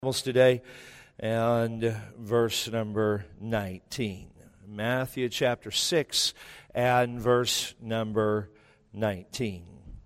Today and verse number 19. Matthew chapter 6 and verse number 19.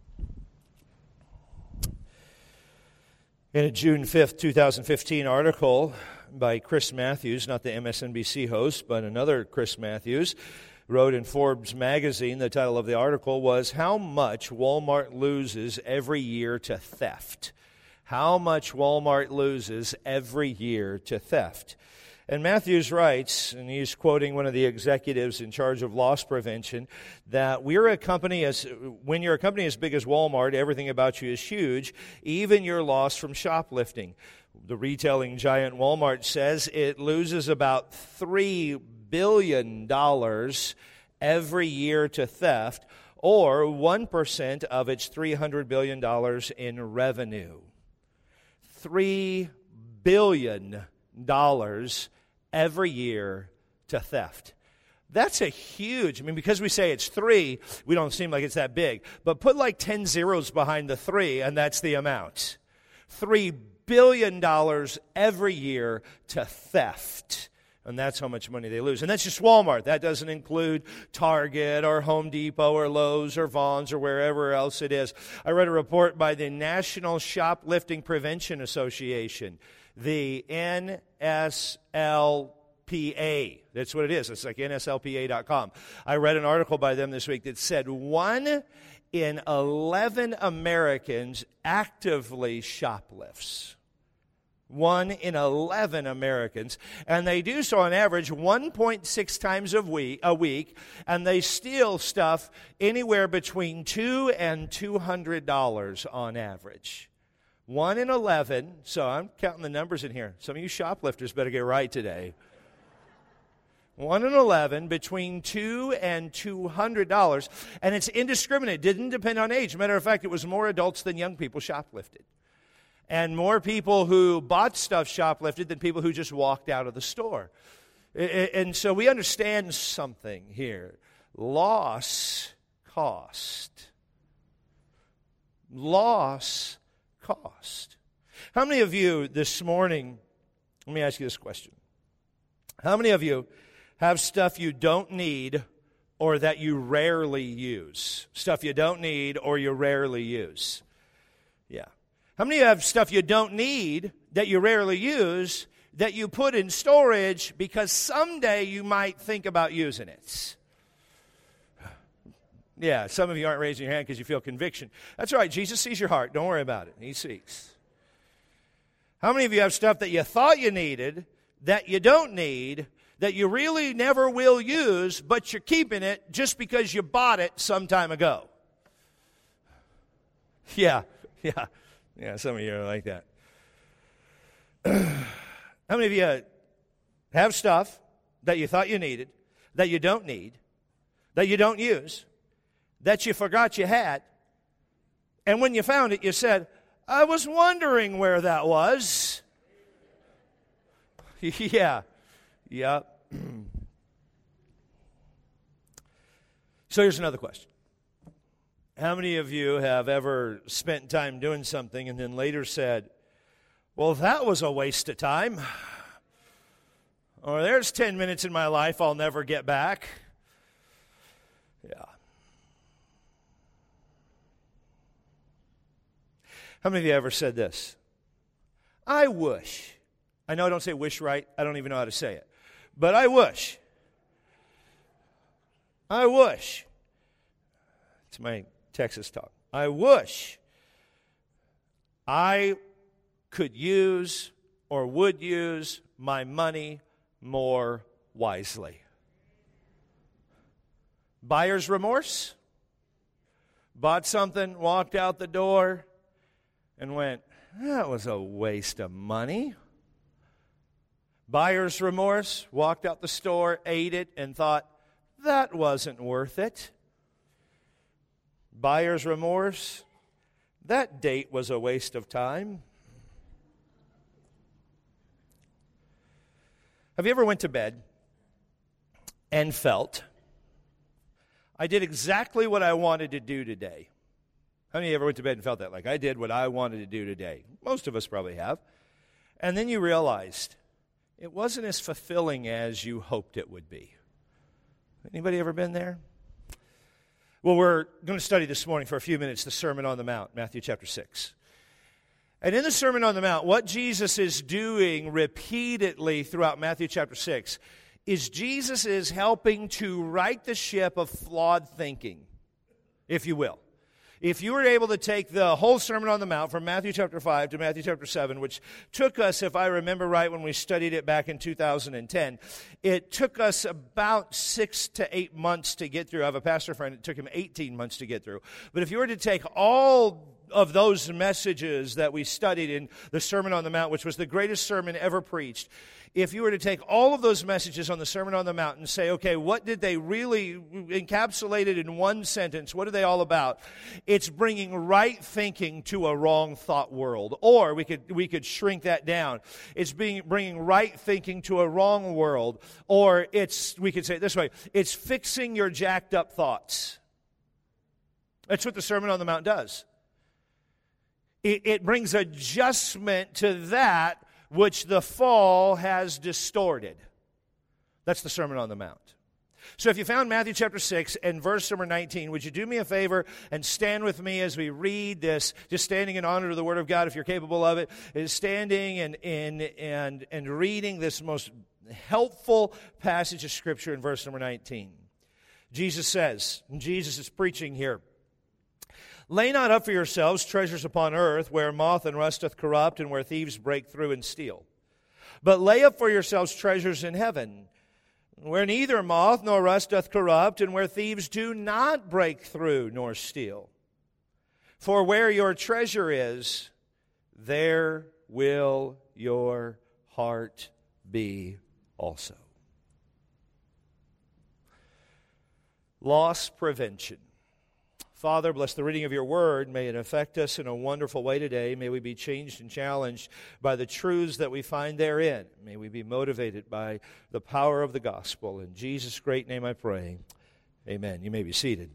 In a June 5th, 2015 article by Chris Matthews, not the MSNBC host, but another Chris Matthews, wrote in Forbes magazine, the title of the article was, "How Much Walmart Loses Every Year to Theft." How much Walmart loses every year to theft. And Matthews writes, and he's quoting one of the executives in charge of loss prevention, that when you're a company as big as Walmart, everything about you is huge, even your loss from shoplifting. The retailing giant Walmart says it loses about $3 billion every year to theft, or 1% of its $300 billion in revenue. $3 billion every year to theft. That's a huge, because we say it's 3, we don't seem like it's that big. But put like 10 zeros behind the 3, and that's the amount. $3 billion every year to theft. And that's how much money they lose. And that's just Walmart. That doesn't include Target or Home Depot or Lowe's or Vons or wherever else it is. I read a report by the National Shoplifting Prevention Association, the NSLPA. That's what it is. It's like NSLPA.com. I read an article by them this week that said 1 in 11 Americans actively shoplifts. 1 in 11 Americans, and they do so on average 1.6 times a week, and they steal stuff anywhere between $2 and $200 on average. 1 in 11, so I'm counting the numbers in here. Some of you shoplifters better get right today. 1 in 11, between $2 and $200, and it's indiscriminate. It didn't depend on age. Matter of fact, it was more adults than young people shoplifted. And more people who bought stuff shoplifted than people who just walked out of the store. And so we understand something here. Loss cost. Loss cost. How many of you this morning, let me ask you this question. How many of you have stuff you don't need or that you rarely use? Stuff you don't need or you rarely use. Yeah. How many of you have stuff you don't need, that you rarely use, that you put in storage because someday you might think about using it? Yeah, some of you aren't raising your hand because you feel conviction. That's right, Jesus sees your heart. Don't worry about it. He sees. How many of you have stuff that you thought you needed, that you don't need, that you really never will use, but you're keeping it just because you bought it some time ago? Yeah. Yeah, some of you are like that. How many of you have stuff that you thought you needed, that you don't need, that you don't use, that you forgot you had, and when you found it, you said, I was wondering where that was? Yeah. So here's another question. How many of you have ever spent time doing something and then later said, well, that was a waste of time? Or there's 10 minutes in my life I'll never get back? Yeah. How many of you ever said this? I wish. I know I don't say wish right. I don't even know how to say it. But I wish. It's my Texas talk. I wish I could use or would use my money more wisely. Buyer's remorse? Bought something, walked out the door, and went, that was a waste of money. Buyer's remorse? Walked out the store, ate it, and thought, that wasn't worth it. Buyer's remorse, that date was a waste of time. Have you ever went to bed and felt, I did exactly what I wanted to do today? How many of you ever went to bed and felt that? Like, I did what I wanted to do today. Most of us probably have. And then you realized it wasn't as fulfilling as you hoped it would be. Anybody ever been there? Well, we're going to study this morning for a few minutes the Sermon on the Mount, Matthew chapter 6. And in the Sermon on the Mount, what Jesus is doing repeatedly throughout Matthew chapter 6 is Jesus is helping to right the ship of flawed thinking, if you will. If you were able to take the whole Sermon on the Mount from Matthew chapter 5 to Matthew chapter 7, which took us, if I remember right, when we studied it back in 2010, it took us about 6 to 8 months to get through. I have a pastor friend, it took him 18 months to get through. But if you were to take all of those messages that we studied in the Sermon on the Mount, which was the greatest sermon ever preached, if you were to take all of those messages on the Sermon on the Mount and say, okay, what did they really encapsulate it in one sentence? What are they all about? It's bringing right thinking to a wrong thought world. Or we could shrink that down. It's bringing right thinking to a wrong world. Or we could say it this way, it's fixing your jacked up thoughts. That's what the Sermon on the Mount does. It brings adjustment to that which the fall has distorted. That's the Sermon on the Mount. So if you found Matthew chapter 6 and verse number 19, would you do me a favor and stand with me as we read this, just standing in honor of the Word of God, if you're capable of it, is standing and reading this most helpful passage of Scripture in verse number 19. Jesus says, and Jesus is preaching here, "Lay not up for yourselves treasures upon earth, where moth and rust doth corrupt, and where thieves break through and steal. But lay up for yourselves treasures in heaven, where neither moth nor rust doth corrupt, and where thieves do not break through nor steal. For where your treasure is, there will your heart be also." Loss prevention. Father, bless the reading of your word. May it affect us in a wonderful way today. May we be changed and challenged by the truths that we find therein. May we be motivated by the power of the gospel. In Jesus' great name I pray. Amen. You may be seated.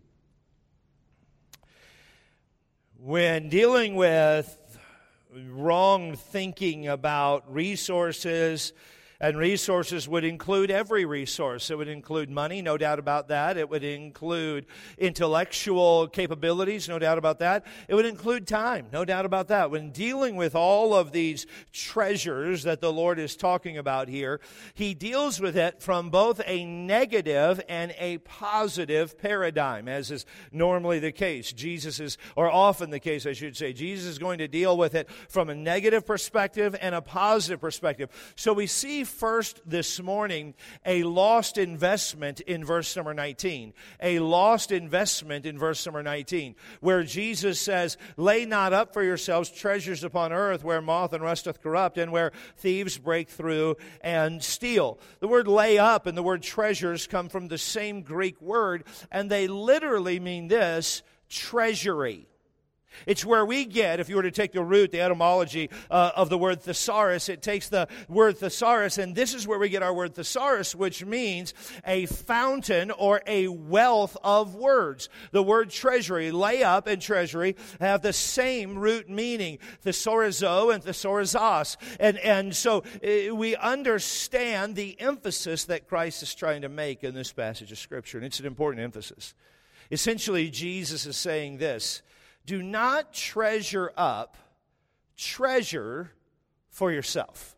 When dealing with wrong thinking about resources, and resources would include every resource. It would include money, no doubt about that. It would include intellectual capabilities, no doubt about that. It would include time, no doubt about that. When dealing with all of these treasures that the Lord is talking about here, He deals with it from both a negative and a positive paradigm, as is normally the case. Or often the case, I should say. Jesus is going to deal with it from a negative perspective and a positive perspective. So we see first this morning a lost investment in verse number 19. A lost investment in verse number 19, where Jesus says, "Lay not up for yourselves treasures upon earth, where moth and rust doth corrupt, and where thieves break through and steal." The word lay up and the word treasures come from the same Greek word, and they literally mean this: treasury. It's where we get, if you were to take the root, the etymology of the word thesaurus, it takes the word thesaurus, and this is where we get our word thesaurus, which means a fountain or a wealth of words. The word treasury, lay up, and treasury have the same root meaning, thesaurizo and thesaurizos. And so we understand the emphasis that Christ is trying to make in this passage of Scripture, and it's an important emphasis. Essentially, Jesus is saying this: do not treasure up treasure for yourself.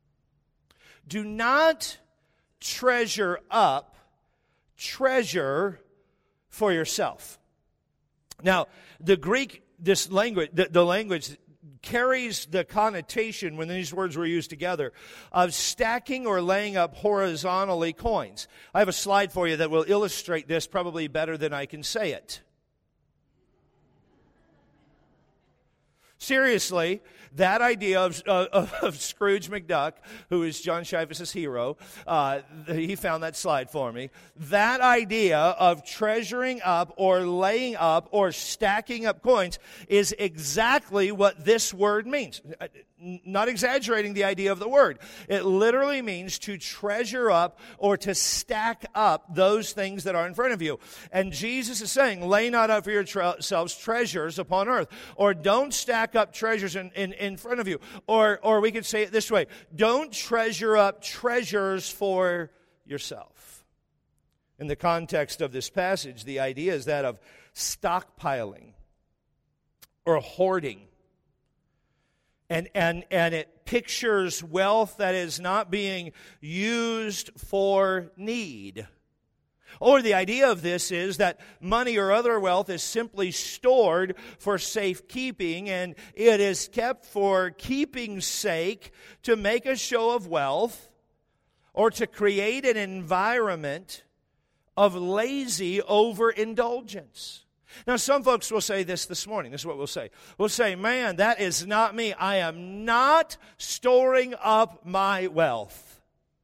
Do not treasure up treasure for yourself. Now, the Greek, the language carries the connotation, when these words were used together, of stacking or laying up horizontally coins. I have a slide for you that will illustrate this probably better than I can say it. Seriously, that idea of Scrooge McDuck, who is John Shivas' hero, he found that slide for me. That idea of treasuring up or laying up or stacking up coins is exactly what this word means. not exaggerating the idea of the word. It literally means to treasure up or to stack up those things that are in front of you. And Jesus is saying, lay not up for yourselves treasures upon earth. Or don't stack up treasures in front of you. Or we could say it this way, don't treasure up treasures for yourself. In the context of this passage, the idea is that of stockpiling or hoarding. And it pictures wealth that is not being used for need. Or the idea of this is that money or other wealth is simply stored for safekeeping, and it is kept for keeping's sake to make a show of wealth or to create an environment of lazy overindulgence. Now, some folks will say this morning. This is what we'll say. We'll say, man, that is not me. I am not storing up my wealth.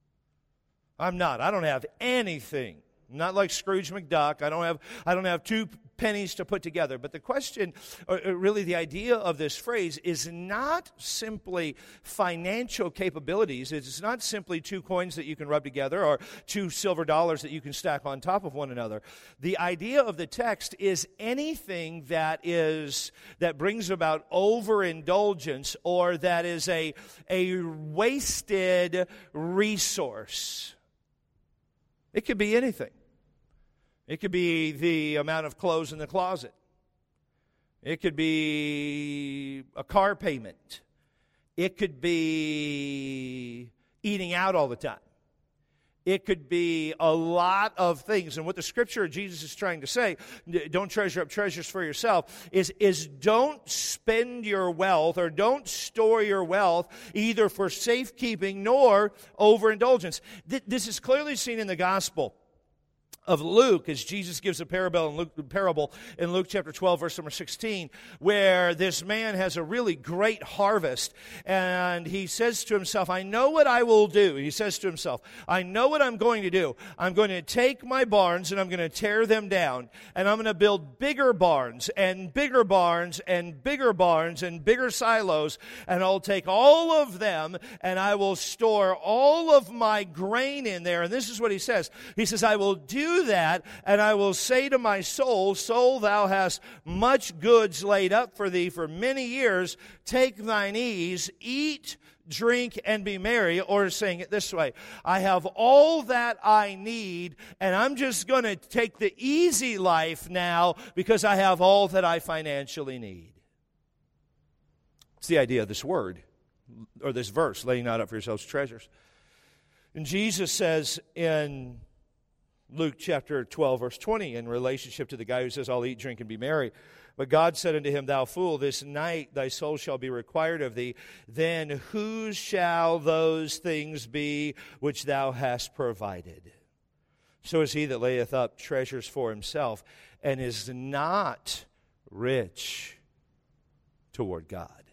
I'm not. I don't have anything. I'm not like Scrooge McDuck. I don't have 2 pennies to put together. But the question, or really the idea of this phrase, is not simply financial capabilities. It's not simply 2 coins that you can rub together or 2 silver dollars that you can stack on top of one another. The idea of the text is anything that brings about overindulgence or that is a wasted resource. It could be anything. It could be the amount of clothes in the closet. It could be a car payment. It could be eating out all the time. It could be a lot of things. And what the scripture of Jesus is trying to say, don't treasure up treasures for yourself, is don't spend your wealth or don't store your wealth either for safekeeping nor overindulgence. This is clearly seen in the gospel of Luke, as Jesus gives a parable in Luke chapter 12, verse number 16, where this man has a really great harvest, and he says to himself, I know what I will do. He says to himself, I know what I'm going to do. I'm going to take my barns, and I'm going to tear them down, and I'm going to build bigger barns, and bigger barns, and bigger barns, and bigger silos, and I'll take all of them, and I will store all of my grain in there. And this is what he says. He says, I will do that, and I will say to my soul, soul, thou hast much goods laid up for thee for many years. Take thine ease, eat, drink, and be merry. Or saying it this way, I have all that I need, and I'm just going to take the easy life now because I have all that I financially need. It's the idea of this word, or this verse, laying not up for yourselves treasures. And Jesus says in Luke chapter 12, verse 20, in relationship to the guy who says, I'll eat, drink, and be merry. But God said unto him, Thou fool, this night thy soul shall be required of thee. Then whose shall those things be which thou hast provided? So is he that layeth up treasures for himself, and is not rich toward God.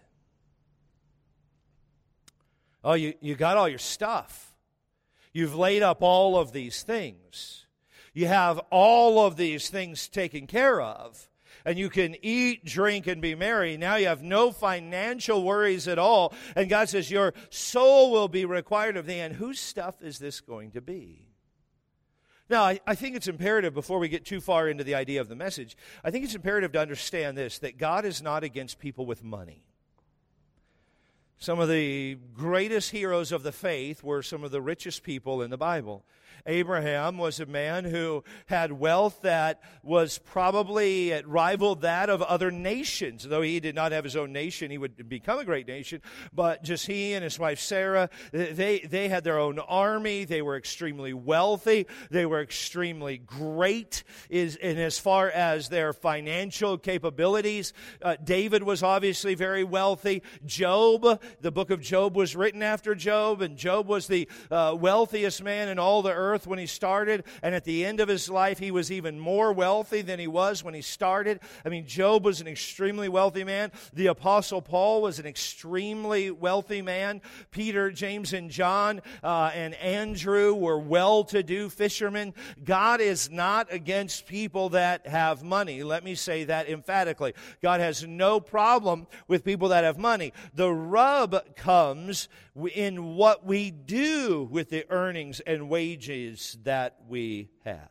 Oh, you got all your stuff. You've laid up all of these things. You have all of these things taken care of. And you can eat, drink, and be merry. Now you have no financial worries at all. And God says, your soul will be required of thee. And whose stuff is this going to be? Now, I think it's imperative, before we get too far into the idea of the message, I think it's imperative to understand this, that God is not against people with money. Some of the greatest heroes of the faith were some of the richest people in the Bible. Abraham was a man who had wealth that was probably rivaled that of other nations. Though he did not have his own nation, he would become a great nation. But just he and his wife Sarah, they had their own army. They were extremely wealthy. They were extremely great in as far as their financial capabilities. David was obviously very wealthy. Job, the book of Job was written after Job, and Job was the wealthiest man in all the earth when he started, and at the end of his life he was even more wealthy than he was when he started. I mean, Job was an extremely wealthy man. The Apostle Paul was an extremely wealthy man. Peter, James, and John and Andrew were well-to-do fishermen. God is not against people that have money. Let me say that emphatically. God has no problem with people that have money. The rub rub comes in what we do with the earnings and wages that we have.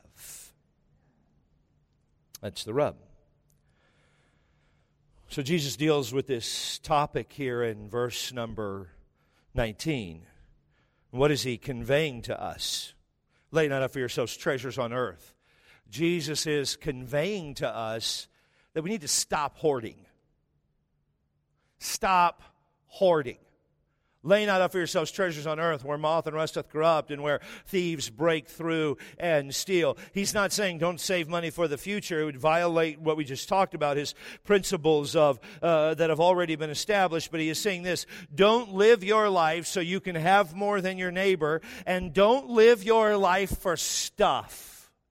That's the rub. So Jesus deals with this topic here in verse number 19. What is he conveying to us? Lay not up for yourselves treasures on earth. Jesus is conveying to us that we need to stop hoarding. Stop hoarding. Lay not up for yourselves treasures on earth, where moth and rust doth corrupt, and where thieves break through and steal. He's not saying don't save money for the future. It would violate what we just talked about, his principles of that have already been established. But he is saying this: don't live your life so you can have more than your neighbor, and don't live your life for stuff.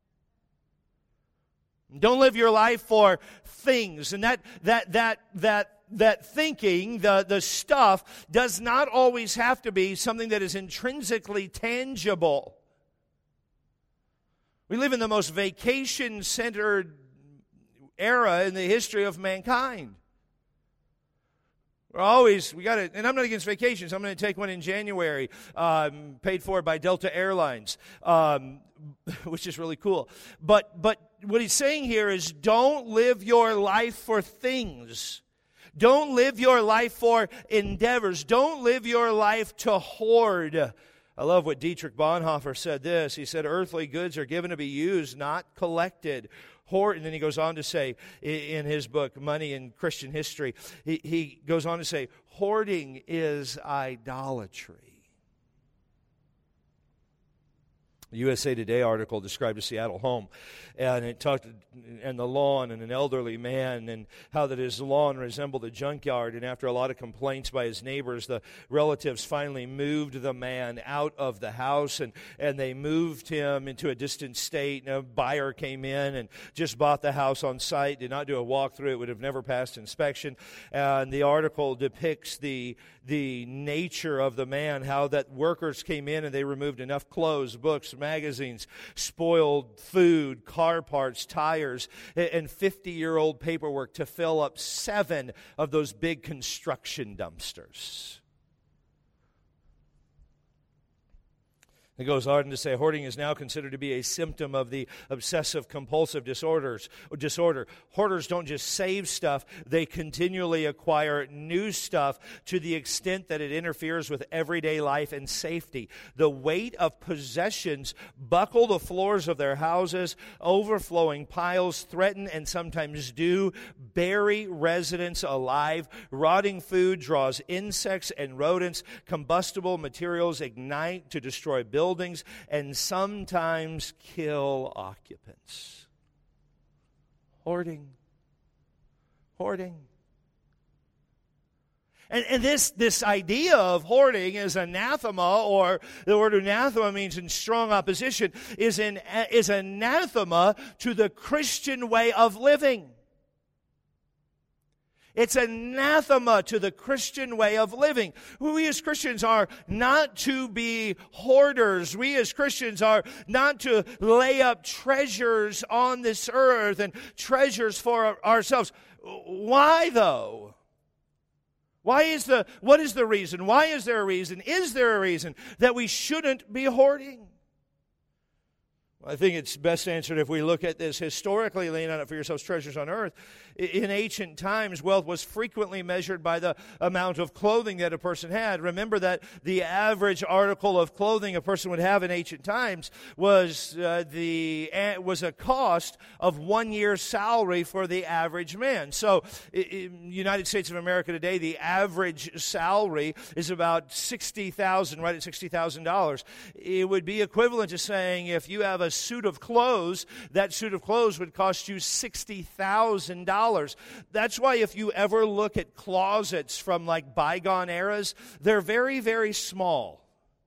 Don't live your life for things. And that thinking, the stuff, does not always have to be something that is intrinsically tangible. We live in the most vacation-centered era in the history of mankind. We got it, and I'm not against vacations. I'm going to take one in January, paid for by Delta Airlines, which is really cool. But what he's saying here is, don't live your life for things. Don't live your life for endeavors. Don't live your life to hoard. I love what Dietrich Bonhoeffer said this. He said, earthly goods are given to be used, not collected. And then he goes on to say, in his book, Money in Christian History, he goes on to say, hoarding is idolatry. A USA Today article described a Seattle home, and it talked and the lawn and an elderly man, and how that his lawn resembled a junkyard. And after a lot of complaints by his neighbors, the relatives finally moved the man out of the house, and they moved him into a distant state. And a buyer came in and just bought the house on site, did not do a walkthrough. It would have never passed inspection. And the article depicts the nature of the man, how that workers came in and they removed enough clothes, books, magazines, spoiled food, car parts, tires, and 50-year-old paperwork to fill up 7 of those big construction dumpsters. It goes on to say, hoarding is now considered to be a symptom of the obsessive-compulsive disorder. Hoarders don't just save stuff, they continually acquire new stuff to the extent that it interferes with everyday life and safety. The weight of possessions buckle the floors of their houses. Overflowing piles threaten and sometimes do bury residents alive. Rotting food draws insects and rodents. Combustible materials ignite to destroy buildings and sometimes kill occupants. Hoarding. And this idea of hoarding is anathema, or the word anathema means in strong opposition, is anathema to the Christian way of living. It's anathema to the Christian way of living. We as Christians are not to be hoarders. We as Christians are not to lay up treasures on this earth and treasures for ourselves. Why, though? What is the reason? Why is there a reason? Is there a reason that we shouldn't be hoarding? I think it's best answered if we look at this historically. Laying out for yourselves treasures on earth. In ancient times, wealth was frequently measured by the amount of clothing that a person had. Remember that the average article of clothing a person would have in ancient times was a cost of 1 year's salary for the average man. So, in the United States of America today, the average salary is about $60,000, right at $60,000. It would be equivalent to saying if you have a suit of clothes, that suit of clothes would cost you $60,000. That's why if you ever look at closets from like bygone eras, they're very, very small.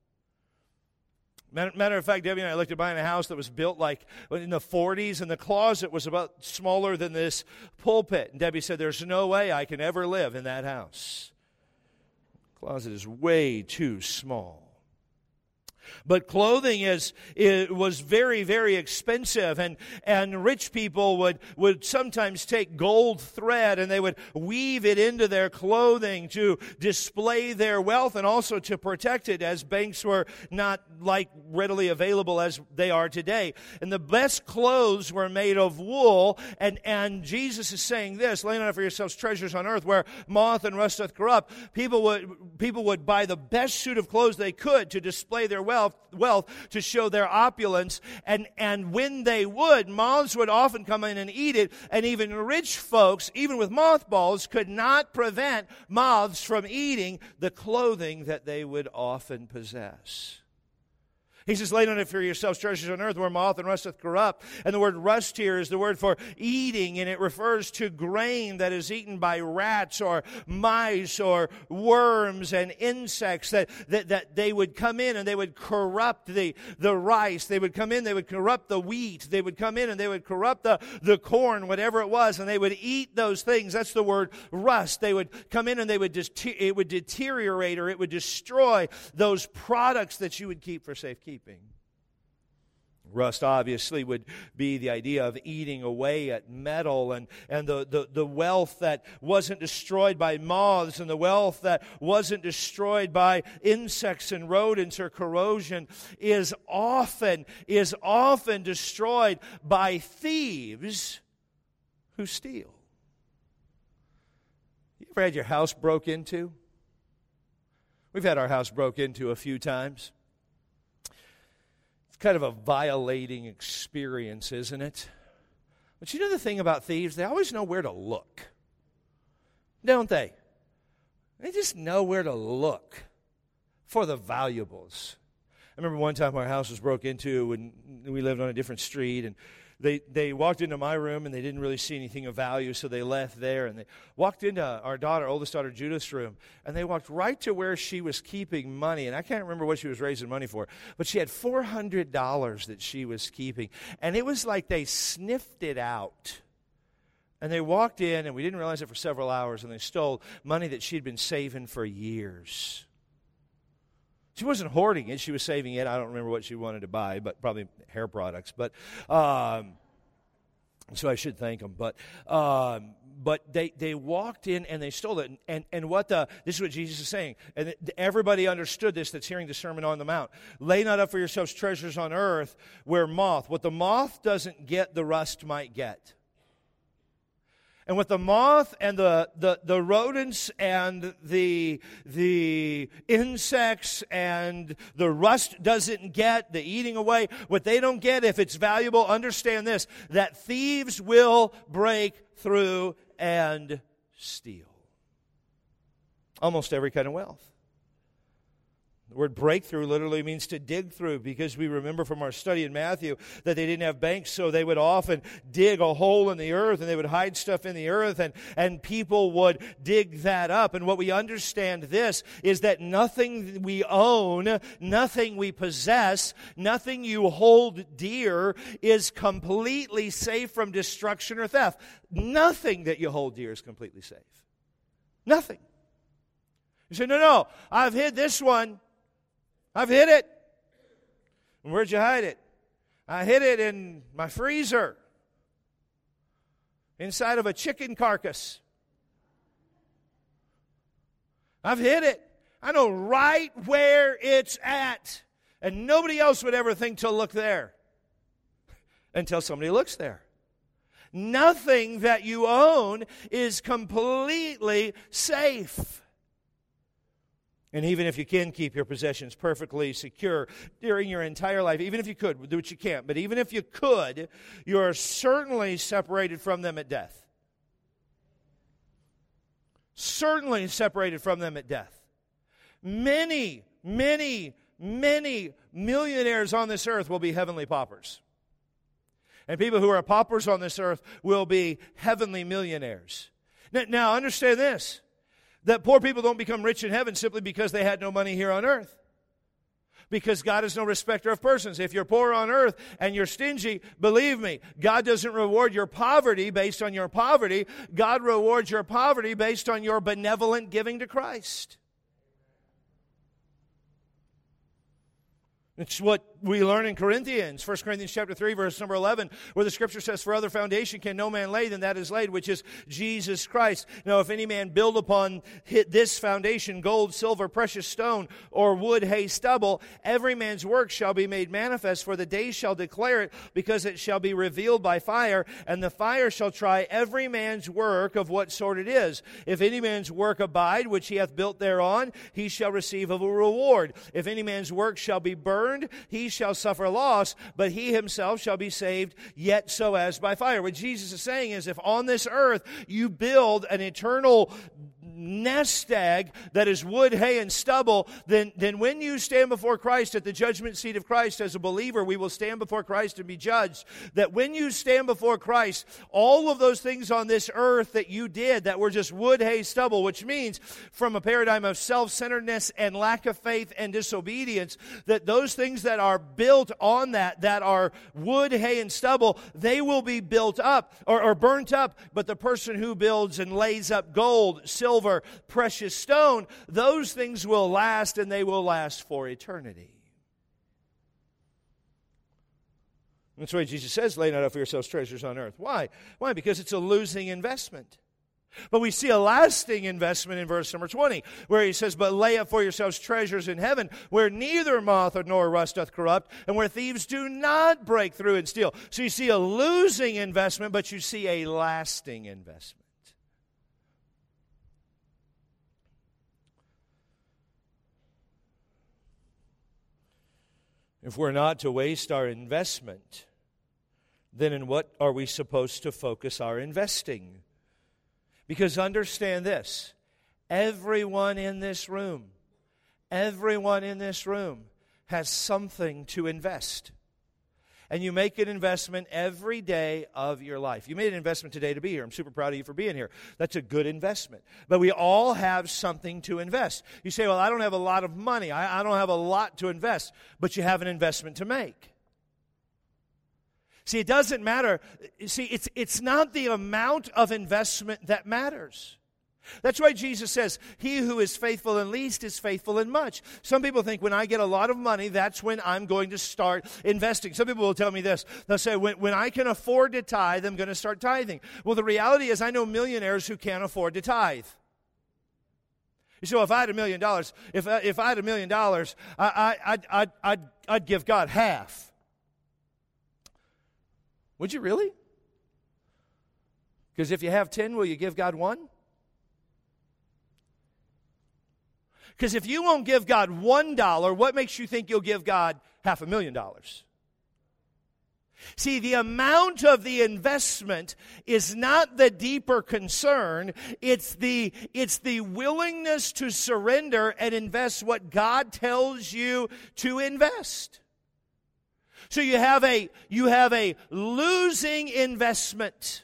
Matter of fact, Debbie and I looked at buying a house that was built like in the 40s, and the closet was about smaller than this pulpit. And Debbie said, there's no way I can ever live in that house. The closet is way too small. But clothing was very, very expensive, and rich people would sometimes take gold thread and they would weave it into their clothing to display their wealth and also to protect it, as banks were not like readily available as they are today. And the best clothes were made of wool, and Jesus is saying this, lay not up for yourselves treasures on earth where moth and rust doth corrupt. People would buy the best suit of clothes they could to display their wealth, to show their opulence, and when they would, moths would often come in and eat it, and even rich folks, even with mothballs, could not prevent moths from eating the clothing that they would often possess. He says, lay not up for yourselves treasures on earth where moth and rust doth corrupt. And the word rust here is the word for eating, and it refers to grain that is eaten by rats or mice or worms and insects, that they would come in and they would corrupt the rice. They would come in, they would corrupt the wheat. They would come in and they would corrupt the corn, whatever it was, and they would eat those things. That's the word rust. They would come in and it would deteriorate, or it would destroy those products that you would keep for safekeeping. Rust obviously would be the idea of eating away at metal, and the wealth that wasn't destroyed by moths and the wealth that wasn't destroyed by insects and rodents or corrosion is often destroyed by thieves who steal. You ever had your house broke into? We've had our house broke into a few times. Kind of a violating experience, isn't it? But you know the thing about thieves? They always know where to look, don't they? They just know where to look for the valuables. I remember one time our house was broke into when we lived on a different street, and they walked into my room and they didn't really see anything of value, so they left there, and they walked into our oldest daughter Judith's room, and they walked right to where she was keeping money, and I can't remember what she was raising money for, but she had $400 that she was keeping, and it was like they sniffed it out. And they walked in, and we didn't realize it for several hours, and they stole money that she'd been saving for years. She wasn't hoarding it. She was saving it. I don't remember what she wanted to buy, but probably hair products. But so I should thank them. But they walked in and they stole it. And this is what Jesus is saying. And everybody understood this that's hearing the Sermon on the Mount. Lay not up for yourselves treasures on earth where what the moth doesn't get, the rust might get. And what the moth and the rodents and the insects and the rust doesn't get, the eating away, what they don't get, if it's valuable, understand this, that thieves will break through and steal. Almost every kind of wealth. The word breakthrough literally means to dig through, because we remember from our study in Matthew that they didn't have banks, so they would often dig a hole in the earth and they would hide stuff in the earth, and people would dig that up. And what we understand this is that nothing we own, nothing we possess, nothing you hold dear is completely safe from destruction or theft. Nothing that you hold dear is completely safe. Nothing. You say, no, I've hid this one. I've hid it. And where'd you hide it? I hid it in my freezer, inside of a chicken carcass. I've hid it. I know right where it's at. And nobody else would ever think to look there until somebody looks there. Nothing that you own is completely safe. And even if you can keep your possessions perfectly secure during your entire life, even if you could, do what you can't, but even if you could, you are certainly separated from them at death. Certainly separated from them at death. Many, many, many millionaires on this earth will be heavenly paupers. And people who are paupers on this earth will be heavenly millionaires. Now understand this. That poor people don't become rich in heaven simply because they had no money here on earth. Because God is no respecter of persons. If you're poor on earth and you're stingy, believe me, God doesn't reward your poverty based on your poverty. God rewards your poverty based on your benevolent giving to Christ. It's what we learn in Corinthians, 1 Corinthians chapter 3, verse number 11, where the Scripture says, "For other foundation can no man lay than that is laid, which is Jesus Christ. Now, if any man build upon this foundation, gold, silver, precious stone, or wood, hay, stubble, every man's work shall be made manifest, for the day shall declare it, because it shall be revealed by fire, and the fire shall try every man's work of what sort it is. If any man's work abide, which he hath built thereon, he shall receive of a reward. If any man's work shall be burned, he shall suffer loss, but he himself shall be saved, yet so as by fire." What Jesus is saying is, if on this earth you build an eternal nest egg that is wood, hay, and stubble, then when you stand before Christ at the judgment seat of Christ as a believer, we will stand before Christ and be judged. That when you stand before Christ, all of those things on this earth that you did that were just wood, hay, stubble, which means from a paradigm of self-centeredness and lack of faith and disobedience, that those things that are built on that are wood, hay, and stubble, they will be built up or burnt up. But the person who builds and lays up gold, silver, precious stone, those things will last, and they will last for eternity. That's why Jesus says, "Lay not up for yourselves treasures on earth." Why? Why? Because it's a losing investment. But we see a lasting investment in verse number 20, where he says, "But lay up for yourselves treasures in heaven, where neither moth nor rust doth corrupt, and where thieves do not break through and steal." So you see a losing investment, but you see a lasting investment. If we're not to waste our investment, then in what are we supposed to focus our investing? Because understand this, everyone in this room has something to invest. And you make an investment every day of your life. You made an investment today to be here. I'm super proud of you for being here. That's a good investment. But we all have something to invest. You say, "Well, I don't have a lot of money. I don't have a lot to invest." But you have an investment to make. See, it doesn't matter. See, it's not the amount of investment that matters. That's why Jesus says, "He who is faithful in least is faithful in much." Some people think when I get a lot of money, that's when I'm going to start investing. Some people will tell me this. They'll say, when I can afford to tithe, I'm going to start tithing. Well, the reality is I know millionaires who can't afford to tithe. You say, "Well, if I had $1 million, if I had $1 million, I'd give God half." Would you really? Because if you have 10, will you give God 1? Because if you won't give God $1, what makes you think you'll give God $500,000? See, the amount of the investment is not the deeper concern. It's the willingness to surrender and invest what God tells you to invest. So you have a losing investment.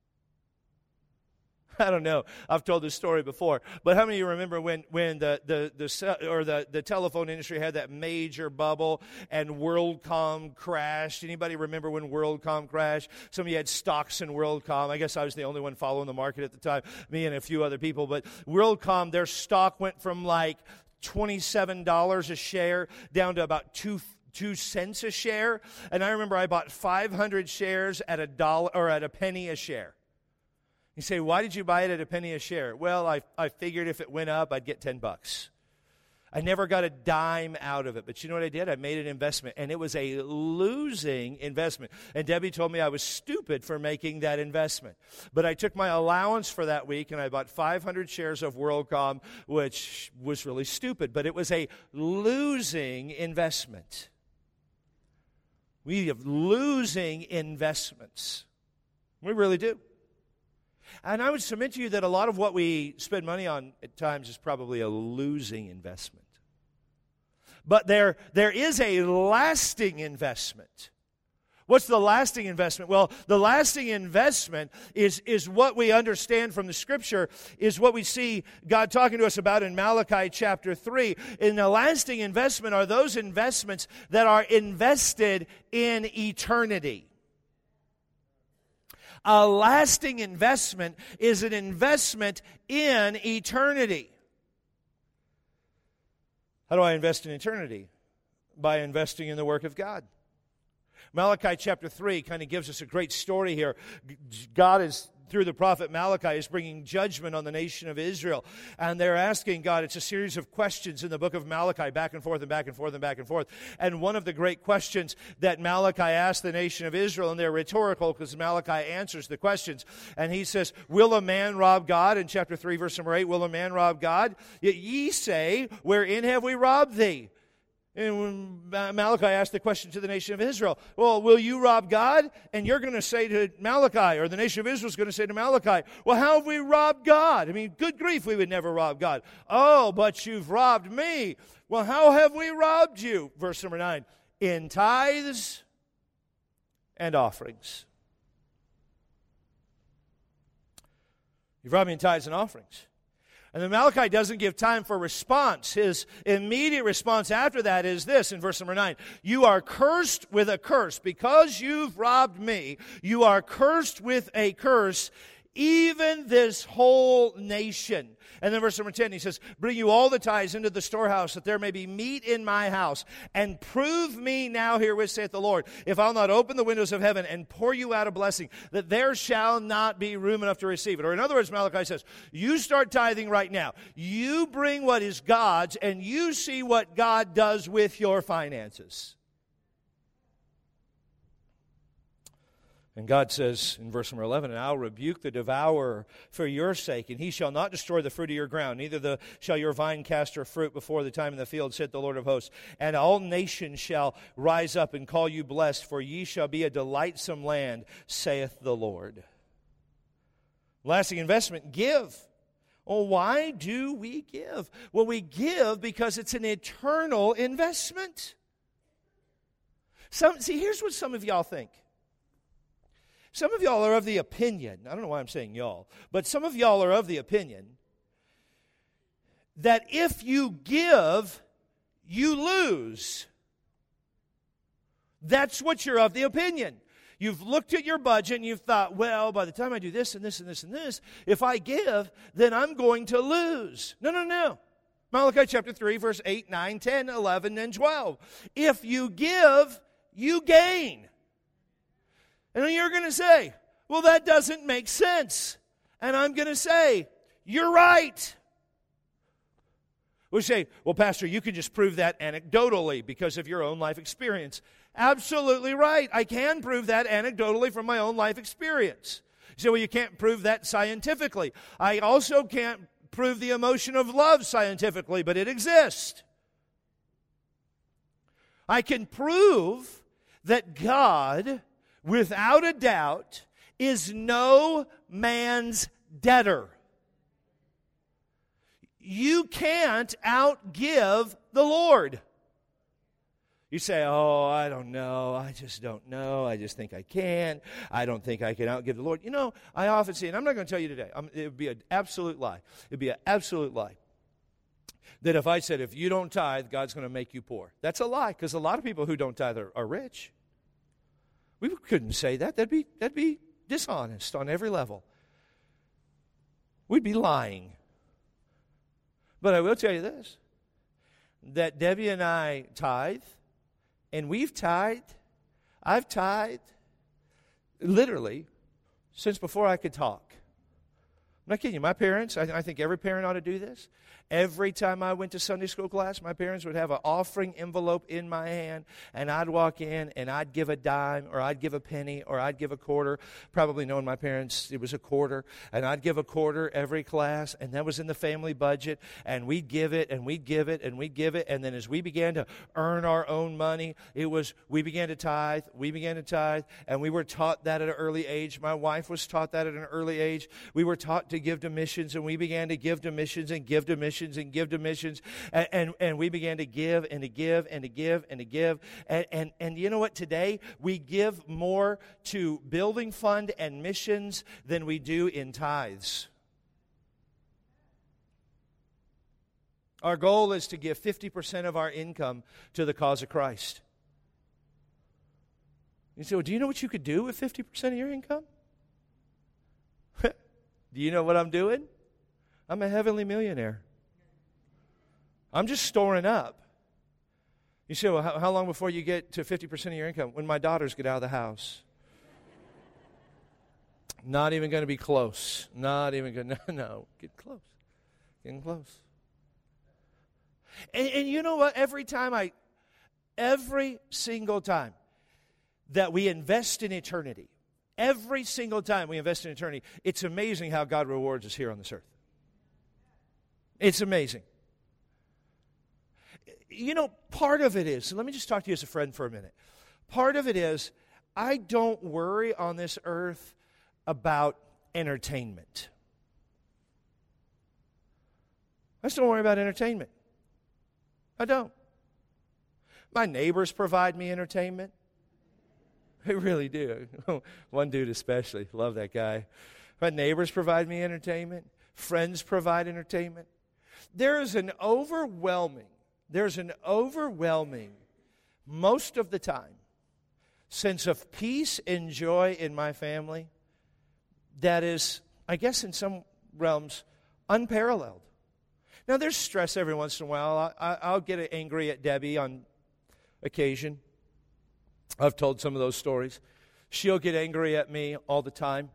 I don't know. I've told this story before, but how many of you remember when the telephone industry had that major bubble and WorldCom crashed? Anybody remember when WorldCom crashed? Some of you had stocks in WorldCom. I guess I was the only one following the market at the time, me and a few other people. But WorldCom, their stock went from like $27 a share down to about 2 cents a share. And I remember I bought 500 shares at $1 or at a penny a share. You say, "Why did you buy it at a penny a share?" Well, I figured if it went up, I'd get $10. I never got a dime out of it. But you know what I did? I made an investment, and it was a losing investment. And Debbie told me I was stupid for making that investment. But I took my allowance for that week, and I bought 500 shares of WorldCom, which was really stupid. But it was a losing investment. We have losing investments. We really do. And I would submit to you that a lot of what we spend money on at times is probably a losing investment. But there is a lasting investment. What's the lasting investment? Well, the lasting investment is what we understand from the Scripture, is what we see God talking to us about in Malachi chapter 3. And the lasting investment are those investments that are invested in eternity. A lasting investment is an investment in eternity. How do I invest in eternity? by investing in the work of God. Malachi chapter 3 kind of gives us a great story here. God is, through the prophet Malachi, is bringing judgment on the nation of Israel. And they're asking God, it's a series of questions in the book of Malachi, back and forth and back and forth and back and forth. And one of the great questions that Malachi asked the nation of Israel, and they're rhetorical because Malachi answers the questions. And he says, will a man rob God? In chapter 3, verse number 8, will a man rob God? Yet ye say, wherein have we robbed thee? And when Malachi asked the question to the nation of Israel, well, will you rob God? And you're going to say to Malachi, or the nation of Israel is going to say to Malachi, well, how have we robbed God? I mean, good grief, we would never rob God. Oh, but you've robbed me. Well, how have we robbed you? Verse number 9, in tithes and offerings. You've robbed me in tithes and offerings. And then Malachi doesn't give time for response. His immediate response after that is this in verse number 9. You are cursed with a curse. Because you've robbed me, you are cursed with a curse, even this whole nation. And then verse number 10, he says, bring you all the tithes into the storehouse, that there may be meat in my house. And prove me now herewith, saith the Lord, if I'll not open the windows of heaven and pour you out a blessing, that there shall not be room enough to receive it. Or in other words, Malachi says, you start tithing right now. You bring what is God's, and you see what God does with your finances. And God says in verse number 11, and I'll rebuke the devourer for your sake, and he shall not destroy the fruit of your ground, neither shall your vine cast her fruit before the time in the field, saith the Lord of hosts. And all nations shall rise up and call you blessed, for ye shall be a delightsome land, saith the Lord. Lasting investment, give. Well, why do we give? Well, we give because it's an eternal investment. Here's what some of y'all think. Some of y'all are of the opinion, I don't know why I'm saying y'all, but some of y'all are of the opinion that if you give, you lose. That's what you're of the opinion. You've looked at your budget and you've thought, well, by the time I do this and this and this and this, if I give, then I'm going to lose. No. Malachi chapter 3, verse 8, 9, 10, 11, and 12. If you give, you gain. And then you're going to say, well, that doesn't make sense. And I'm going to say, you're right. We say, well, Pastor, you can just prove that anecdotally because of your own life experience. Absolutely right. I can prove that anecdotally from my own life experience. You say, well, you can't prove that scientifically. I also can't prove the emotion of love scientifically, but it exists. I can prove that God, without a doubt, is no man's debtor. You can't outgive the Lord. You say, oh, I don't know. I just don't know. I just think I can. I don't think I can outgive the Lord. You know, I often see, and I'm not going to tell you today. It would be an absolute lie. It would be an absolute lie that if I said, if you don't tithe, God's going to make you poor. That's a lie, because a lot of people who don't tithe are rich. We couldn't say that. That'd be dishonest on every level. We'd be lying. But I will tell you this, that Debbie and I tithe, and we've tithed. I've tithed literally since before I could talk. I'm not kidding you. My parents, I think every parent ought to do this. Every time I went to Sunday school class, my parents would have an offering envelope in my hand, and I'd walk in, and I'd give a dime, or I'd give a penny, or I'd give a quarter. Probably knowing my parents, it was a quarter. And I'd give a quarter every class, and that was in the family budget. And we'd give it, and we'd give it, and we'd give it. And then as we began to earn our own money, we began to tithe, and we were taught that at an early age. My wife was taught that at an early age. We were taught to give to missions, and we began to give to missions and give to missions and give to missions, and we began to give and to give and to give and to give, and you know what? Today we give more to building fund and missions than we do in tithes. Our goal is to give 50% of our income to the cause of Christ. You say, well, do you know what you could do with 50% of your income? Do you know what I'm doing? I'm a heavenly millionaire. I'm just storing up. You say, well, how long before you get to 50% of your income? When my daughters get out of the house. Not even going to be close. Not even going to, no, get close. Getting close. And you know what? Every single time that we invest in eternity, every single time we invest in eternity, it's amazing how God rewards us here on this earth. It's amazing. You know, part of it is, so let me just talk to you as a friend for a minute. Part of it is, I don't worry on this earth about entertainment. I just don't worry about entertainment. I don't. My neighbors provide me entertainment. They really do. One dude especially. Love that guy. My neighbors provide me entertainment. Friends provide entertainment. There's an overwhelming, most of the time, sense of peace and joy in my family that is, I guess in some realms, unparalleled. Now, there's stress every once in a while. I'll get angry at Debbie on occasion. I've told some of those stories. She'll get angry at me all the time.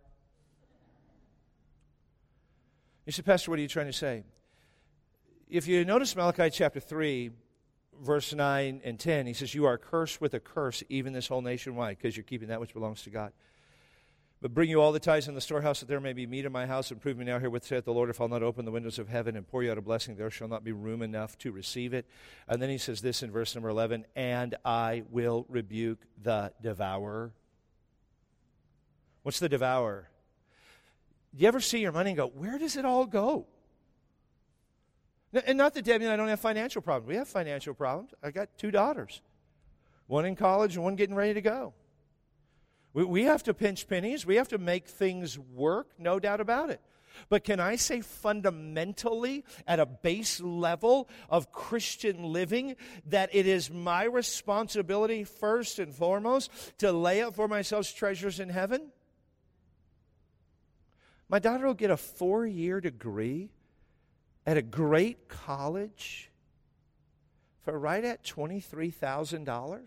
You say, Pastor, what are you trying to say? If you notice Malachi chapter 3, verse 9 and 10, he says, you are cursed with a curse, even this whole nation. Why? Because you're keeping that which belongs to God. But bring you all the tithes in the storehouse, that there may be meat in my house, and prove me now herewith, saith the Lord, if I'll not open the windows of heaven and pour you out a blessing, there shall not be room enough to receive it. And then he says this in verse number 11, and I will rebuke the devourer. What's the devourer? Do you ever see your money and go, where does it all go? And not that Debbie and I don't have financial problems. We have financial problems. I got 2 daughters, one in college and one getting ready to go. We have to pinch pennies. We have to make things work, no doubt about it. But can I say fundamentally, at a base level of Christian living, that it is my responsibility first and foremost to lay up for myself treasures in heaven? My daughter will get a 4-year degree at a great college for right at $23,000,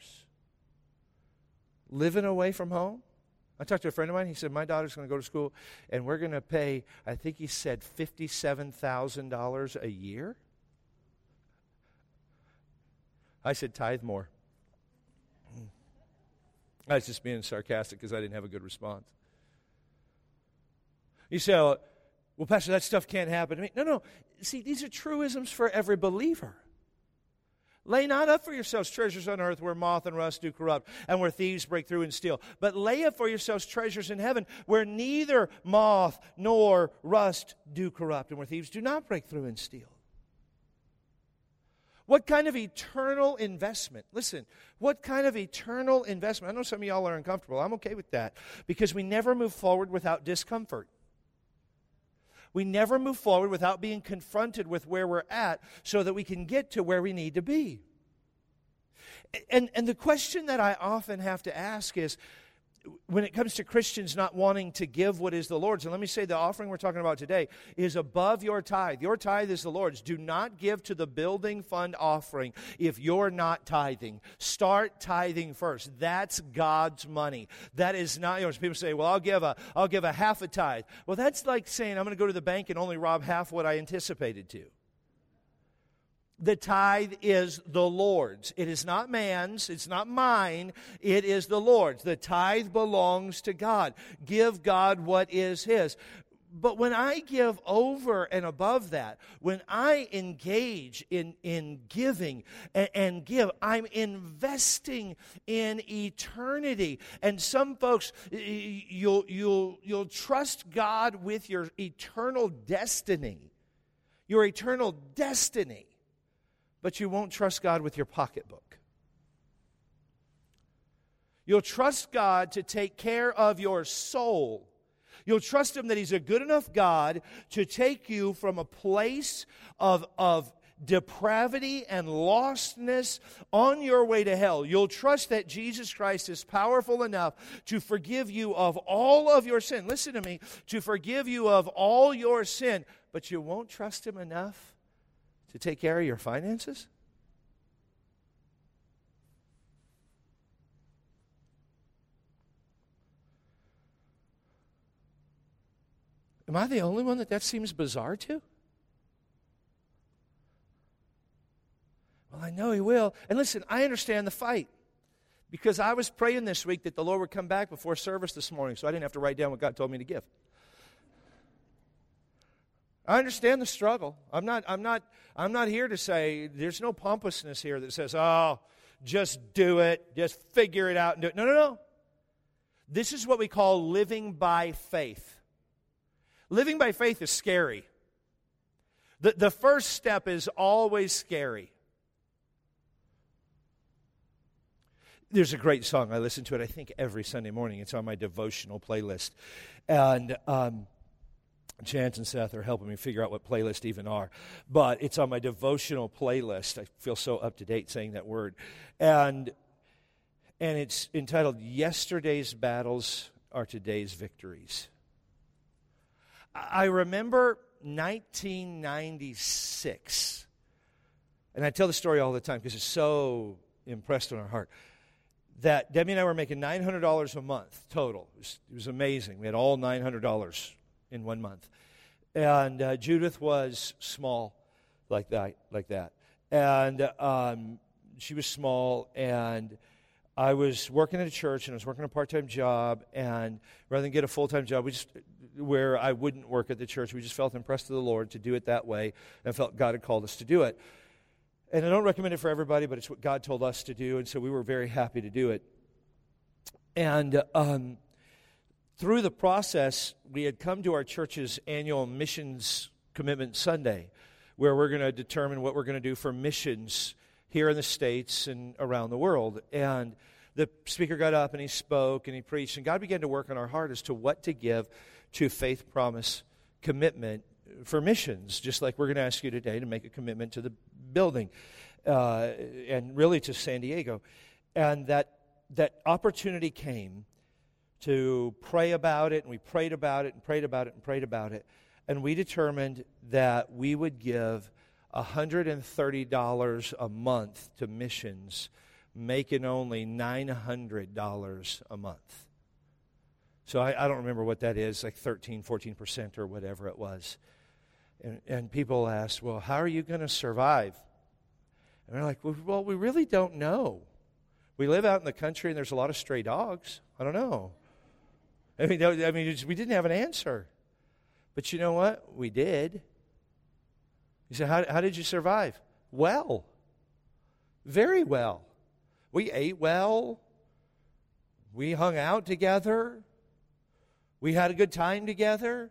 living away from home. I talked to a friend of mine. He said, my daughter's going to go to school, and we're going to pay, I think he said, $57,000 a year. I said, tithe more. I was just being sarcastic because I didn't have a good response. You say, well, Pastor, that stuff can't happen to me. No. See, these are truisms for every believer. Lay not up for yourselves treasures on earth where moth and rust do corrupt and where thieves break through and steal. But lay up for yourselves treasures in heaven where neither moth nor rust do corrupt and where thieves do not break through and steal. What kind of eternal investment? Listen, what kind of eternal investment? I know some of y'all are uncomfortable. I'm okay with that because we never move forward without discomfort. We never move forward without being confronted with where we're at so that we can get to where we need to be. And the question that I often have to ask is, when it comes to Christians not wanting to give what is the Lord's, and let me say the offering we're talking about today is above your tithe. Your tithe is the Lord's. Do not give to the building fund offering if you're not tithing. Start tithing first. That's God's money. That is not yours. People say, well, I'll give a half a tithe. Well, that's like saying I'm going to go to the bank and only rob half what I anticipated to. The tithe is the Lord's. It is not man's. It's not mine. It is the Lord's. The tithe belongs to God. Give God what is His. But when I give over and above that, when I engage in giving and give, I'm investing in eternity. And some folks, you'll trust God with your eternal destiny. Your eternal destiny. But you won't trust God with your pocketbook. You'll trust God to take care of your soul. You'll trust Him that He's a good enough God to take you from a place of depravity and lostness on your way to hell. You'll trust that Jesus Christ is powerful enough to forgive you of all of your sin. Listen to me, to forgive you of all your sin. But you won't trust Him enough to take care of your finances? Am I the only one that seems bizarre to? Well, I know He will. And listen, I understand the fight. Because I was praying this week that the Lord would come back before service this morning, so I didn't have to write down what God told me to give. I understand the struggle. I'm not here to say, there's no pompousness here that says, oh, just do it, just figure it out and do it. No. This is what we call living by faith. Living by faith is scary. The first step is always scary. There's a great song. I listen to it, I think, every Sunday morning. It's on my devotional playlist. And Chance and Seth are helping me figure out what playlists even are. But it's on my devotional playlist. I feel so up to date saying that word. And it's entitled, Yesterday's Battles Are Today's Victories. I remember 1996. And I tell the story all the time because it's so impressed on our heart. That Debbie and I were making $900 a month total. It was amazing. We had all $900 in 1 month. And Judith was small like that. And she was small, and I was working at a church, and I was working a part-time job, and rather than get a full-time job, where I wouldn't work at the church, we just felt impressed to the Lord to do it that way, and felt God had called us to do it. And I don't recommend it for everybody, but it's what God told us to do, and so we were very happy to do it. And through the process, we had come to our church's annual Missions Commitment Sunday, where we're going to determine what we're going to do for missions here in the States and around the world. And the speaker got up and he spoke and he preached, and God began to work on our heart as to what to give to Faith Promise Commitment for missions, just like we're going to ask you today to make a commitment to the building and really to San Diego. And that opportunity came to pray about it, and we prayed about it and prayed about it and prayed about it, and we determined that we would give $130 a month to missions, making only $900 a month. So I don't remember what that is, like 13, 14% or whatever it was. And people asked, well, how are you going to survive? And they're like, well, we really don't know. We live out in the country and there's a lot of stray dogs. I don't know. I mean, we didn't have an answer. But you know what? We did. You say, how did you survive? Well. Very well. We ate well. We hung out together. We had a good time together.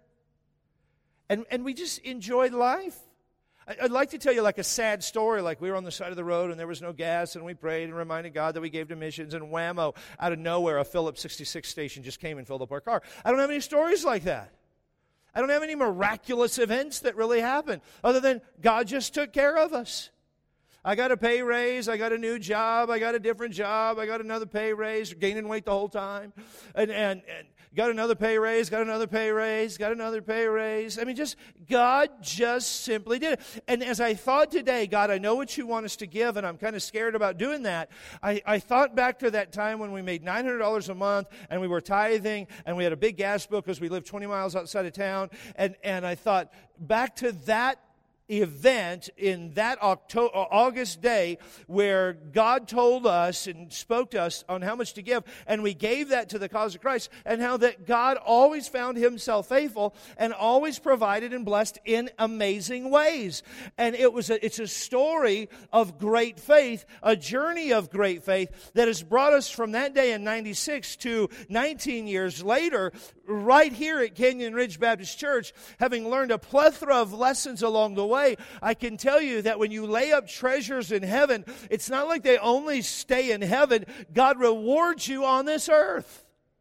And we just enjoyed life. I'd like to tell you like a sad story, like we were on the side of the road and there was no gas and we prayed and reminded God that we gave to missions, and whammo, out of nowhere, a Phillips 66 station just came and filled up our car. I don't have any stories like that. I don't have any miraculous events that really happened, other than God just took care of us. I got a pay raise, I got a new job, I got a different job, I got another pay raise, gaining weight the whole time, and got another pay raise, got another pay raise, got another pay raise. I mean, God just simply did it. And as I thought today, God, I know what you want us to give, and I'm kind of scared about doing that. I thought back to that time when we made $900 a month, and we were tithing, and we had a big gas bill because we lived 20 miles outside of town, and I thought back to that event in that August day where God told us and spoke to us on how much to give, and we gave that to the cause of Christ, and how that God always found himself faithful and always provided and blessed in amazing ways. And it's a story of great faith, a journey of great faith that has brought us from that day in 96 to 19 years later, right here at Canyon Ridge Baptist Church, having learned a plethora of lessons along the way. I can tell you that when you lay up treasures in heaven, it's not like they only stay in heaven. God rewards you on this earth.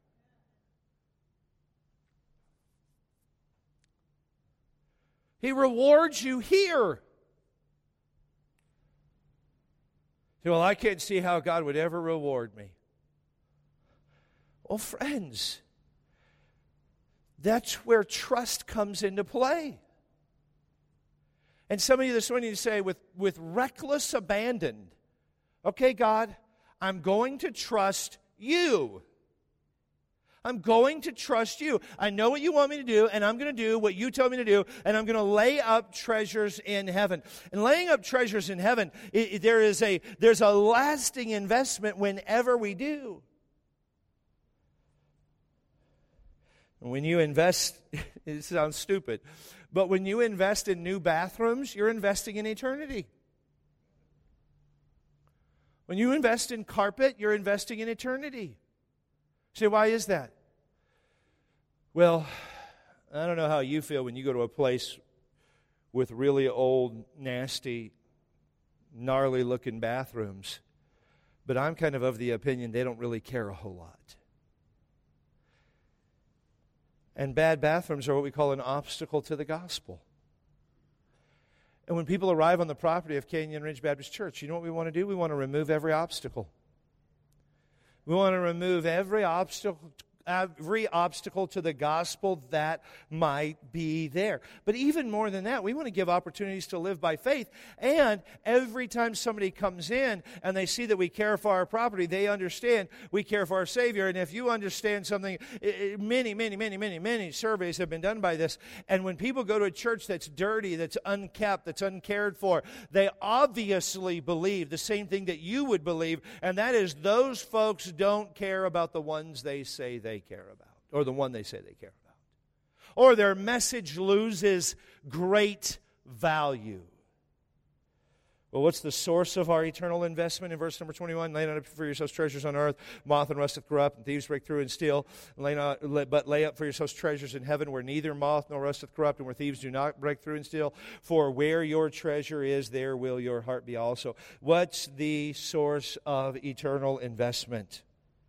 He rewards you here. Well, I can't see how God would ever reward me. Well, friends, that's where trust comes into play. And some of you this morning say with reckless abandon, okay, God, I'm going to trust you. I'm going to trust you. I know what you want me to do, and I'm going to do what you tell me to do, and I'm going to lay up treasures in heaven. And laying up treasures in heaven, there's a lasting investment whenever we do. When you invest, it sounds stupid, but when you invest in new bathrooms, you're investing in eternity. When you invest in carpet, you're investing in eternity. Say, why is that? Well, I don't know how you feel when you go to a place with really old, nasty, gnarly-looking bathrooms, but I'm kind of the opinion they don't really care a whole lot. And bad bathrooms are what we call an obstacle to the gospel. And when people arrive on the property of Canyon Ridge Baptist Church, you know what we want to do? We want to remove every obstacle. We want to remove every obstacle to the gospel that might be there. But even more than that, we want to give opportunities to live by faith. And every time somebody comes in and they see that we care for our property, they understand we care for our Savior. And if you understand something, many surveys have been done by this. And when people go to a church that's dirty, that's unkept, that's uncared for, they obviously believe the same thing that you would believe, and that is those folks don't care about the ones they say they care about, or the one they say they care about. Or their message loses great value. Well, what's the source of our eternal investment? In verse number 21, lay not up for yourselves treasures on earth, moth and rust doth corrupt, and thieves break through and steal. But lay up for yourselves treasures in heaven, where neither moth nor rust doth corrupt, and where thieves do not break through and steal. For where your treasure is, there will your heart be also. What's the source of eternal investment?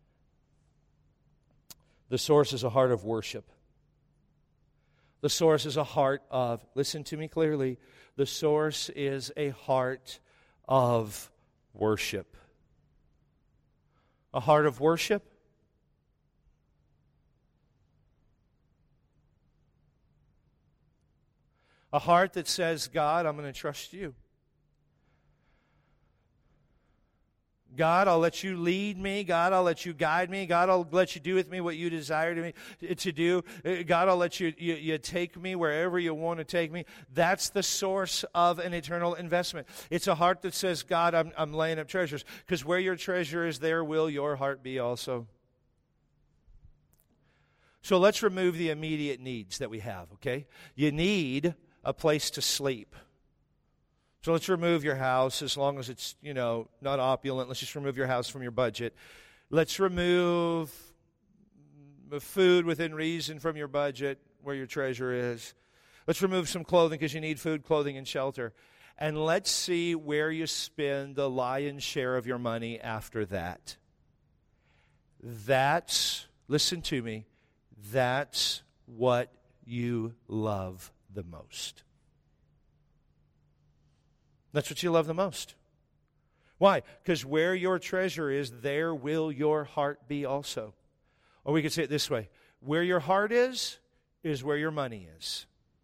The source is a heart of worship. The source is a heart of, listen to me clearly, the source is a heart of worship. A heart of worship? A heart that says, God, I'm going to trust you. God, I'll let you lead me. God, I'll let you guide me. God, I'll let you do with me what you desire to do. God, I'll let you take me wherever you want to take me. That's the source of an eternal investment. It's a heart that says, God, I'm laying up treasures. Because where your treasure is, there will your heart be also. So let's remove the immediate needs that we have, okay? You need a place to sleep. So let's remove your house, as long as it's, not opulent. Let's just remove your house from your budget. Let's remove food within reason from your budget, where your treasure is. Let's remove some clothing, because you need food, clothing, and shelter. And let's see where you spend the lion's share of your money after that. Listen to me, that's what you love the most. That's what you love the most. Why? Because where your treasure is, there will your heart be also. Or we could say it this way. Where your heart is where your money is.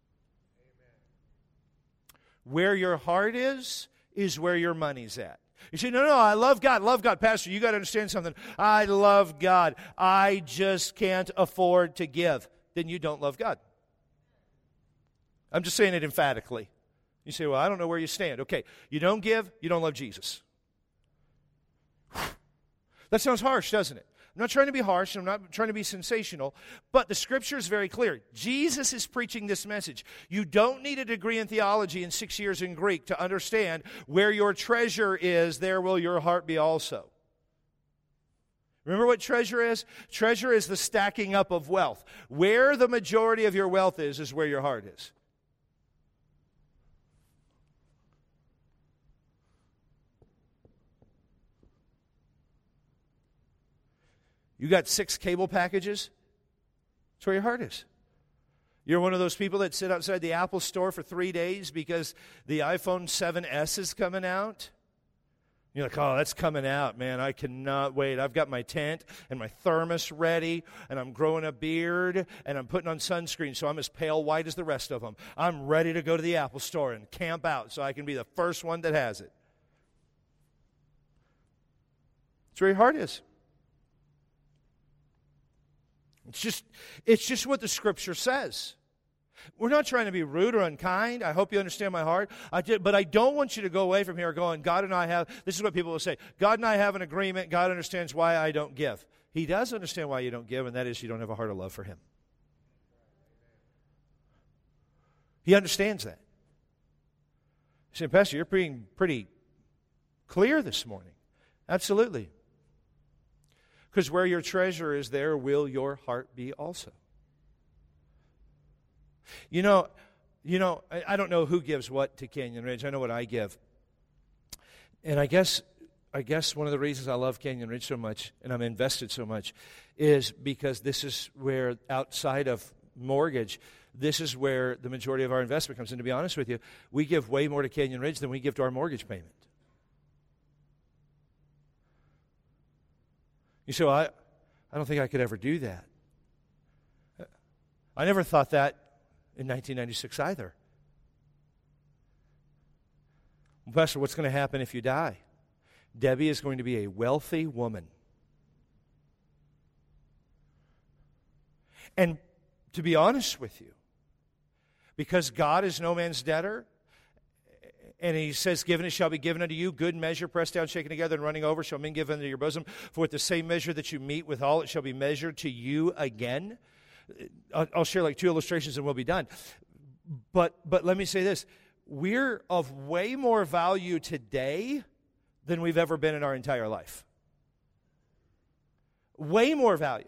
Amen. Where your heart is where your money's at. You say, no, I love God. Pastor, you got to understand something. I love God. I just can't afford to give. Then you don't love God. I'm just saying it emphatically. You say, well, I don't know where you stand. Okay, you don't give, you don't love Jesus. That sounds harsh, doesn't it? I'm not trying to be harsh, I'm not trying to be sensational, but the Scripture is very clear. Jesus is preaching this message. You don't need a degree in theology and 6 years in Greek to understand where your treasure is, there will your heart be also. Remember what treasure is? Treasure is the stacking up of wealth. Where the majority of your wealth is where your heart is. You got 6 cable packages? That's where your heart is. You're one of those people that sit outside the Apple store for 3 days because the iPhone 7S is coming out? You're like, oh, that's coming out, man. I cannot wait. I've got my tent and my thermos ready, and I'm growing a beard, and I'm putting on sunscreen so I'm as pale white as the rest of them. I'm ready to go to the Apple store and camp out so I can be the first one that has it. That's where your heart is. It's just what the Scripture says. We're not trying to be rude or unkind. I hope you understand my heart. But I don't want you to go away from here going, God and I have, this is what people will say, God and I have an agreement. God understands why I don't give. He does understand why you don't give, and that is you don't have a heart of love for Him. He understands that. You say, Pastor, you're being pretty clear this morning. Absolutely. Because where your treasure is, there will your heart be also. You know, I don't know who gives what to Canyon Ridge. I know what I give. And I guess one of the reasons I love Canyon Ridge so much and I'm invested so much is because this is where, outside of mortgage, this is where the majority of our investment comes in. To be honest with you, we give way more to Canyon Ridge than we give to our mortgage payment. You say, well, I don't think I could ever do that. I never thought that in 1996 either. Well, Pastor, what's going to happen if you die? Debbie is going to be a wealthy woman. And to be honest with you, because God is no man's debtor, and He says, given it shall be given unto you, good measure, pressed down, shaken together, and running over, shall men give unto your bosom. For with the same measure that you meet withal, it shall be measured to you again. I'll share like 2 illustrations and we'll be done. But let me say this. We're of way more value today than we've ever been in our entire life. Way more value.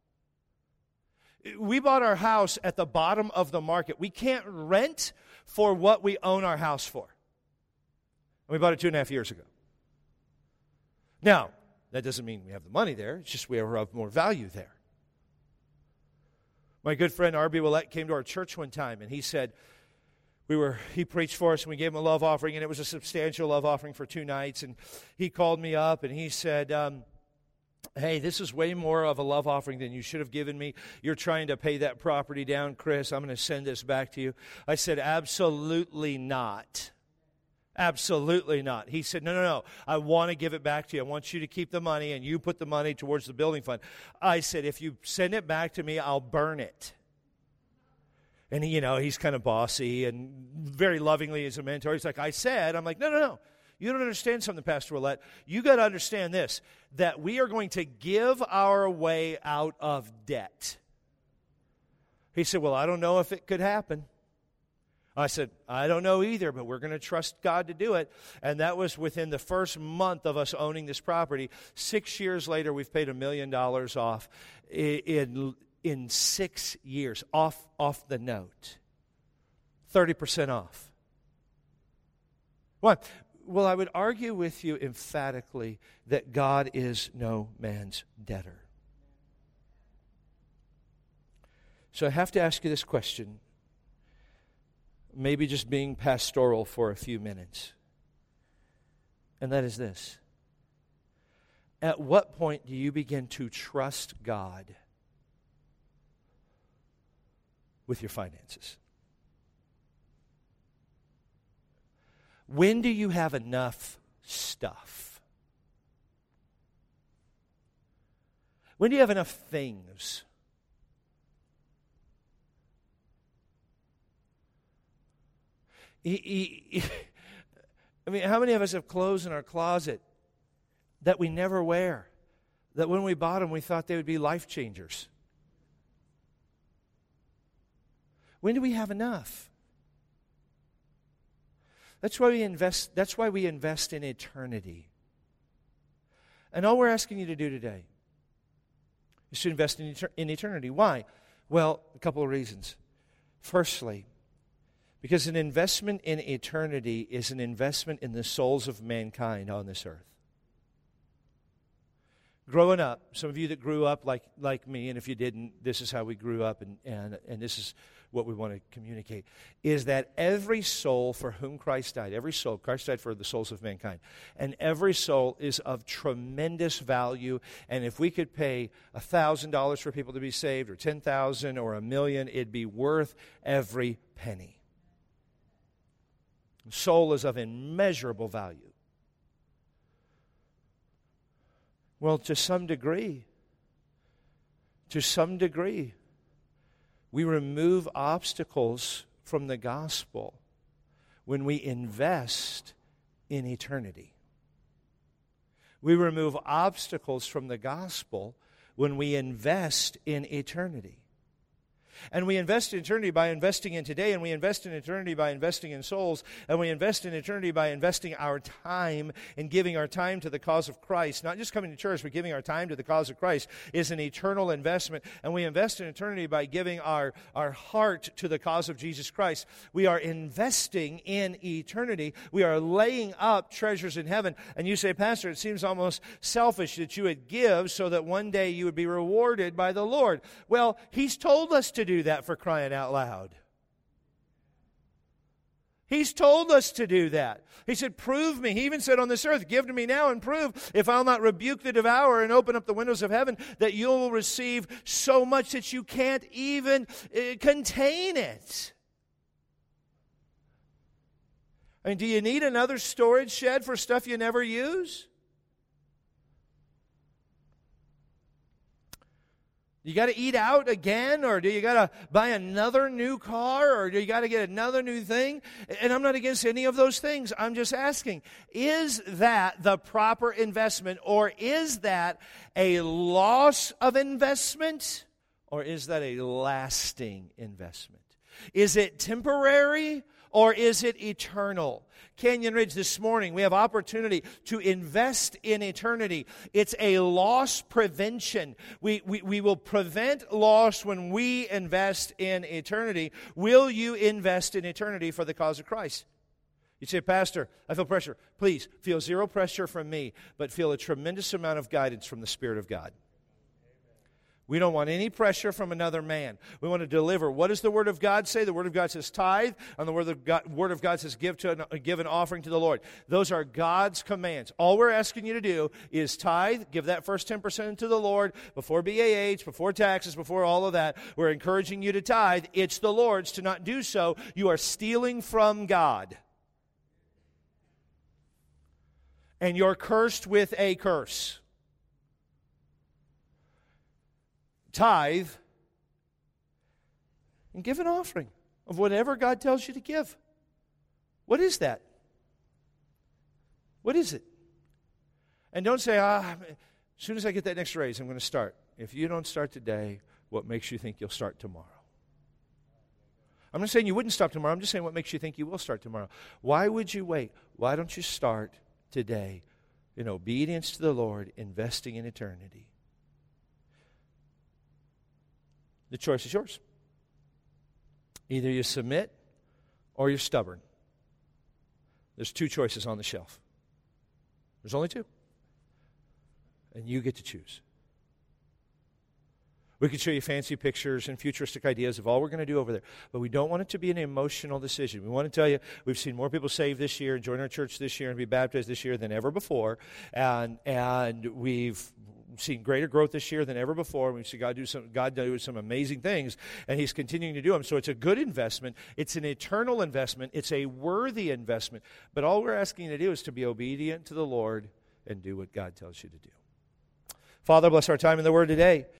We bought our house at the bottom of the market. We can't rent for what we own our house for. And we bought it 2.5 years ago. Now, that doesn't mean we have the money there. It's just we are of more value there. My good friend R.B. Willett came to our church one time, and he said, he preached for us, and we gave him a love offering, and it was a substantial love offering for 2 nights. And he called me up, and he said, hey, this is way more of a love offering than you should have given me. You're trying to pay that property down, Chris. I'm going to send this back to you. I said, absolutely not. Absolutely not. He said, no. I want to give it back to you. I want you to keep the money, and you put the money towards the building fund. I said, if you send it back to me, I'll burn it. And he's kind of bossy and very lovingly as a mentor. He's like, I'm like, no. You don't understand something, Pastor Willett. You got to understand this, that we are going to give our way out of debt. He said, well, I don't know if it could happen. I said, I don't know either, but we're going to trust God to do it. And that was within the first month of us owning this property. 6 years later, we've paid $1 million off in 6 years, off the note. 30% off. Why? Well, I would argue with you emphatically that God is no man's debtor. So I have to ask you this question, maybe just being pastoral for a few minutes. And that is this. At what point do you begin to trust God with your finances? When do you have enough stuff? When do you have enough things? I mean, how many of us have clothes in our closet that we never wear? That when we bought them, we thought they would be life changers. When do we have enough? That's why we invest in eternity. And all we're asking you to do today is to invest in eternity. Why? Well, a couple of reasons. Firstly, because an investment in eternity is an investment in the souls of mankind on this earth. Growing up, some of you that grew up like me, and if you didn't, this is how we grew up, and this is what we want to communicate, is that every soul for whom Christ died, Christ died for the souls of mankind, and every soul is of tremendous value, and if we could pay $1,000 for people to be saved, or $10,000, or $1 million, it'd be worth every penny. Soul is of immeasurable value. Well, to some degree, to some degree, we remove obstacles from the gospel when we invest in eternity. We remove obstacles from the gospel when we invest in eternity. And we invest in eternity by investing in today, and we invest in eternity by investing in souls, and we invest in eternity by investing our time and giving our time to the cause of Christ. Not just coming to church, but giving our time to the cause of Christ is an eternal investment. And we invest in eternity by giving our heart to the cause of Jesus Christ. We are investing in eternity. We are laying up treasures in heaven. And you say, Pastor, it seems almost selfish that you would give so that one day you would be rewarded by the Lord. Well, He's told us to do that, for crying out loud. He's told us to do that. He said, prove me. He even said on this earth, give to me now and prove, if I'll not rebuke the devourer and open up the windows of heaven, that you'll receive so much that you can't even contain it. I mean, do you need another storage shed for stuff you never use? You got to eat out again, or do you got to buy another new car, or do you got to get another new thing? And I'm not against any of those things. I'm just asking, is that the proper investment, or is that a loss of investment, or is that a lasting investment? Is it temporary, or is it eternal? Canyon Ridge, this morning, we have opportunity to invest in eternity. It's a loss prevention. We will prevent loss when we invest in eternity. Will you invest in eternity for the cause of Christ? You say, Pastor, I feel pressure. Please, feel zero pressure from me, but feel a tremendous amount of guidance from the Spirit of God. We don't want any pressure from another man. We want to deliver. What does the Word of God say? The Word of God says tithe, and the Word of God says give an offering to the Lord. Those are God's commands. All we're asking you to do is tithe, give that first 10% to the Lord before BAH, before taxes, before all of that. We're encouraging you to tithe. It's the Lord's. To not do so, you are stealing from God. And you're cursed with a curse. Tithe and give an offering of whatever God tells you to give. What is that? What is it? And don't say, as soon as I get that next raise, I'm going to start. If you don't start today, what makes you think you'll start tomorrow? I'm not saying you wouldn't start tomorrow. I'm just saying what makes you think you will start tomorrow. Why would you wait? Why don't you start today in obedience to the Lord, investing in eternity? The choice is yours. Either you submit or you're stubborn. There's two choices on the shelf. There's only two. And you get to choose. We could show you fancy pictures and futuristic ideas of all we're going to do over there. But we don't want it to be an emotional decision. We want to tell you we've seen more people saved this year and join our church this year and be baptized this year than ever before. And we've seen greater growth this year than ever before. We've seen God do some amazing things, and He's continuing to do them. So it's a good investment. It's an eternal investment. It's a worthy investment. But all we're asking you to do is to be obedient to the Lord and do what God tells you to do. Father, bless our time in the Word today.